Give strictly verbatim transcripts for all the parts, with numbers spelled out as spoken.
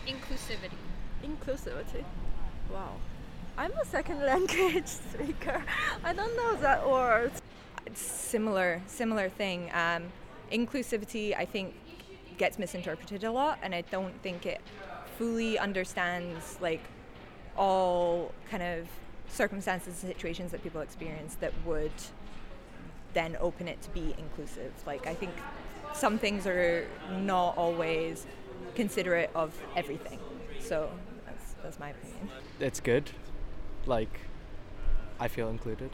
Inclusivity. Inclusivity. Wow. I'm a second language speaker. I don't know that word. It's similar, similar thing. Um, inclusivity, I think, gets misinterpreted a lot, and I don't think it fully understands like all kind of circumstances and situations that people experience that would then open it to be inclusive. Like, I think some things are not always considerate of everything. So that's that's my opinion. It's good. Like, I feel included.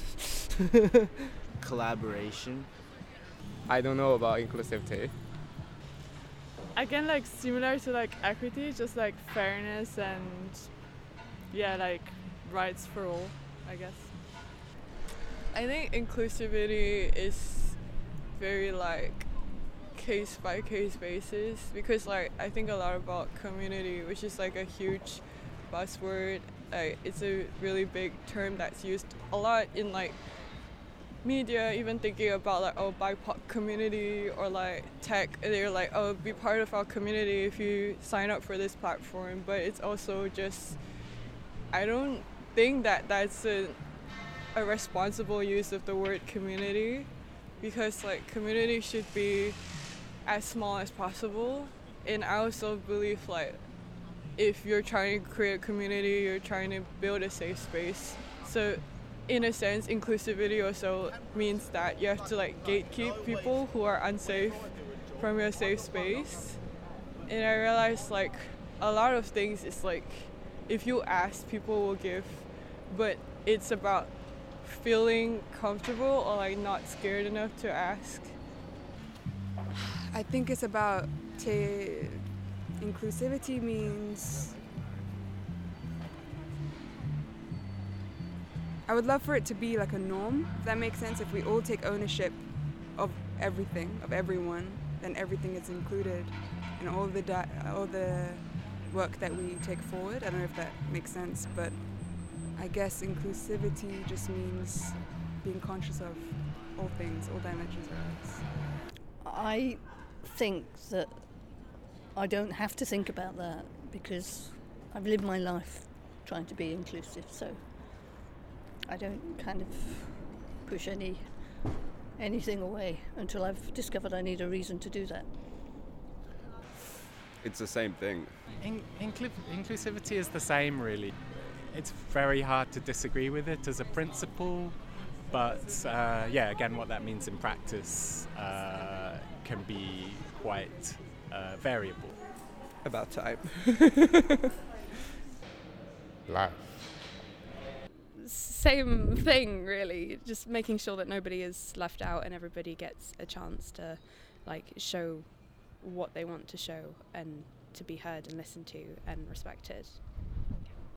Collaboration. I don't know about inclusivity. Again, like similar to like equity, just like fairness and yeah, like rights for all, I guess. I think inclusivity is very like case by case basis, because like I think a lot about community, which is like a huge buzzword. Like, it's a really big term that's used a lot in like media, even thinking about like, oh, B I P O C community or like tech, they're like, oh, be part of our community if you sign up for this platform. But it's also just, I don't think that that's a, a responsible use of the word community, because like community should be as small as possible. And I also believe like if you're trying to create a community, you're trying to build a safe space. So in a sense, inclusivity also means that you have to like gatekeep people who are unsafe from your safe space. And I realized like a lot of things is like if you ask, people will give, but it's about feeling comfortable or like not scared enough to ask. I think it's about to inclusivity means I would love for it to be like a norm, if that makes sense. If we all take ownership of everything, of everyone, then everything is included in all the di- all the work that we take forward. I don't know if that makes sense, but I guess inclusivity just means being conscious of all things, all dimensions of us. I think that I don't have to think about that because I've lived my life trying to be inclusive, so I don't kind of push any anything away until I've discovered I need a reason to do that. It's the same thing. In- inclu- inclusivity is the same, really. It's very hard to disagree with it as a principle, but uh, yeah, again, what that means in practice uh, can be quite uh, variable. About time. Life. Same thing, really. Just making sure that nobody is left out and everybody gets a chance to, like, show what they want to show and to be heard and listened to and respected.